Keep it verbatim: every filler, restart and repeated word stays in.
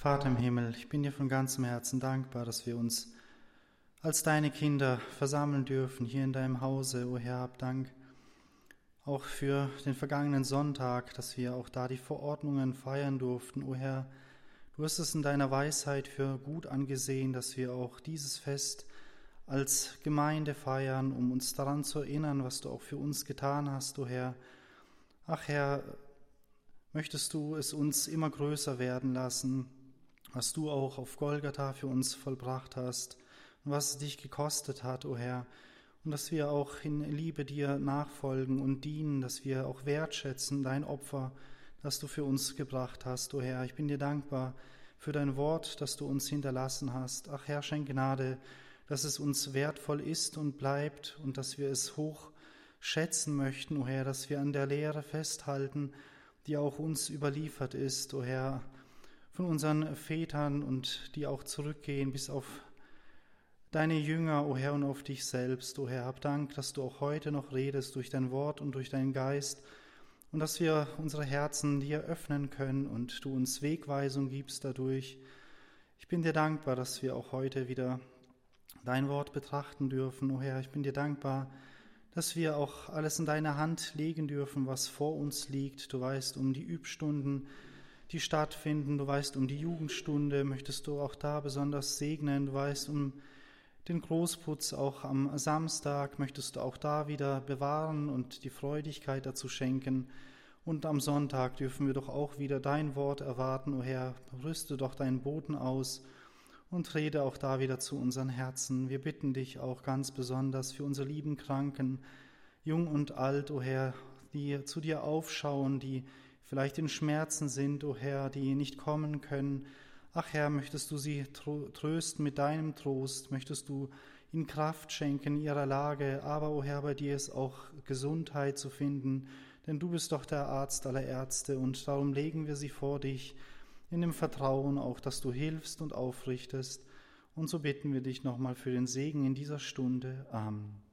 Vater im Himmel, ich bin dir von ganzem Herzen dankbar, dass wir uns als deine Kinder versammeln dürfen hier in deinem Hause. O Herr, hab Dank auch für den vergangenen Sonntag, dass wir auch da die Verordnungen feiern durften. O Herr, du hast es in deiner Weisheit für gut angesehen, dass wir auch dieses Fest als Gemeinde feiern, um uns daran zu erinnern, was du auch für uns getan hast, o Herr. Ach Herr, möchtest du es uns immer größer werden lassen, was du auch auf Golgatha für uns vollbracht hast und was es dich gekostet hat, o Herr, und dass wir auch in Liebe dir nachfolgen und dienen, dass wir auch wertschätzen dein Opfer, das du für uns gebracht hast, o Herr. Ich bin dir dankbar für dein Wort, das du uns hinterlassen hast. Ach Herr, schenk Gnade, dass es uns wertvoll ist und bleibt und dass wir es hoch schätzen möchten, o Herr, dass wir an der Lehre festhalten, die auch uns überliefert ist, o Herr, von unseren Vätern und die auch zurückgehen bis auf deine Jünger, o Herr, und auf dich selbst. O Herr, hab Dank, dass du auch heute noch redest durch dein Wort und durch deinen Geist und dass wir unsere Herzen dir öffnen können und du uns Wegweisung gibst dadurch. Ich bin dir dankbar, dass wir auch heute wieder dein Wort betrachten dürfen, o Herr. Ich bin dir dankbar, dass wir auch alles in deine Hand legen dürfen, was vor uns liegt. Du weißt um die Übstunden, die stattfinden. Du weißt um die Jugendstunde. Möchtest du auch da besonders segnen. Du weißt um den Großputz auch am Samstag. Möchtest du auch da wieder bewahren und die Freudigkeit dazu schenken. Und am Sonntag dürfen wir doch auch wieder dein Wort erwarten, o Herr. Rüste doch deinen Boten aus und rede auch da wieder zu unseren Herzen. Wir bitten dich auch ganz besonders für unsere lieben Kranken, jung und alt, o Herr, die zu dir aufschauen, die vielleicht in Schmerzen sind, o Herr, die nicht kommen können. Ach Herr, möchtest du sie trösten mit deinem Trost, möchtest du ihnen Kraft schenken in ihrer Lage, aber, o Herr, bei dir ist auch Gesundheit zu finden, denn du bist doch der Arzt aller Ärzte und darum legen wir sie vor dich, in dem Vertrauen auch, dass du hilfst und aufrichtest. Und so bitten wir dich nochmal für den Segen in dieser Stunde. Amen.